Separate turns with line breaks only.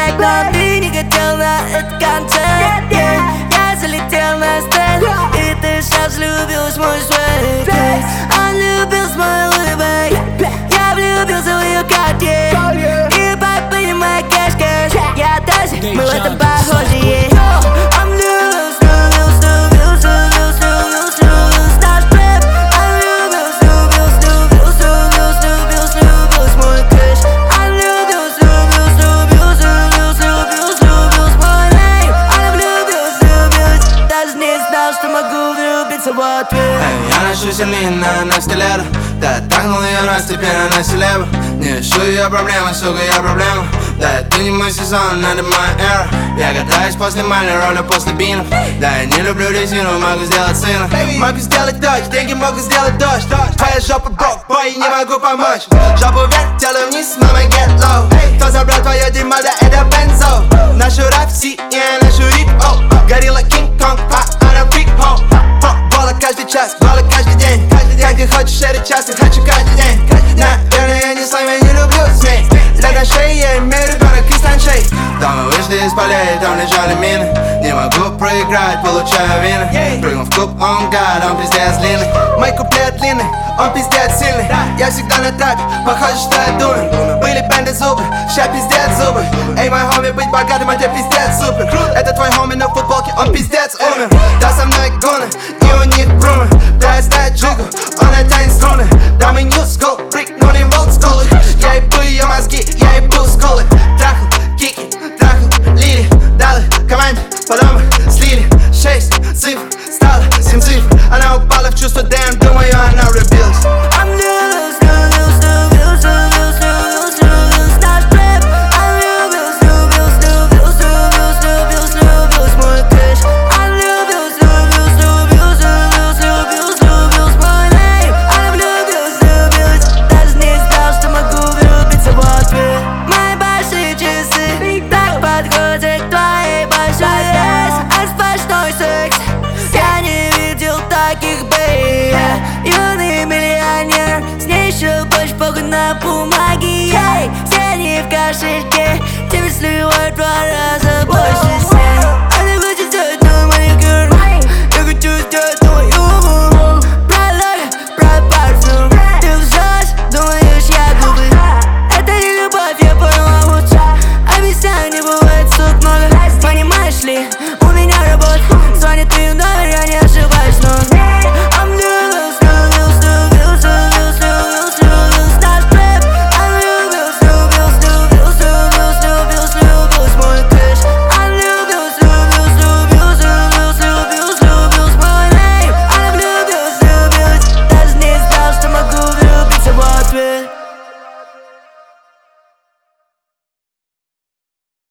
так, но ты не хотел на этот концерт. Я залетел на стенд, и ты сейчас влюбилась в мой свет. Он влюбился в мой улыбой, я влюбился в ее карте. И папа моя кэш-кэш, я тоже, мы в этом похожи. Он влюбился, наш рэп. Он влюбился в мой кэш. Он влюбился в мой нейм. Он влюбился, даже не знал, что могу влюбиться в ответ.
Я ношу сильнее на стилету. Да, трахнул ее раз, теперь она селеба. Не решу ее проблемы, сука, я проблема. Да, ты не мой сезон, надо моя эра. Я катаюсь после мальной роли, после бинов. Да, я не люблю резину, могу сделать сына. Могу сделать дождь, деньги могу сделать дождь. Твоя жопа брок, бой, не могу помочь. Жопу вверх, тело вниз, мама get low. Кто забрал твое дерьмо, да это бензо. Нашу рафси, я нашу рип-о. Горилла Кинг-Конг, она фрик-хо. Бола каждый час, бола каждый день. Как ты хочешь, это час, я хочу каждый день. Наверное, я не с вами, не люблю смех. Лед на шее, я имею ребенок из танчей. Там мы вышли из полей, там лежали мины. Не могу проиграть, получаю вины. Прыгнул в куб, он гад, он пиздец длинный. Мой куплет длинный, он пиздец сильный. Я всегда на трапе, похоже, что я думаю. Были бенды зубы, ща пиздец зубы. Эй, мой хоми, быть богатым, это пиздец супер. Это твой хоми на футболке, он пиздец умер. Да, со мной гуны, и у них брумы. Да, я знаю джигу, он тянет струны. Да, мы new school, прикнули в old school. Я ебу ее мозги, я ебу сколы. Трахал, кики, трахал, лили. Далы команде, потом мы слили. 6 цифр, стало 7 цифр. Она упала в чувство, damn, думаю, она влюбилась.
Наш рэп. Он влюбился в мой кэш. Он влюбился в мой нейм. Он влюбился, даже не знал, что могу влюбиться в ответ. Мои большие часы так подходят к твоей большой раз. А сплошной секс, я не видел таких, бэй. Юный миллионер, с ней еще больше похуй на бумаге. Деньги в кошельке, тебе сливают 2 раза больше сен. Она хочет сделать новый маникюр, я хочу сделать новый юмор. Про лого, про парфюм, ты лжешь, думаешь, я глупый. Это не любовь, я поняла лучше. Обещаний не бывает, сук много. Понимаешь ли,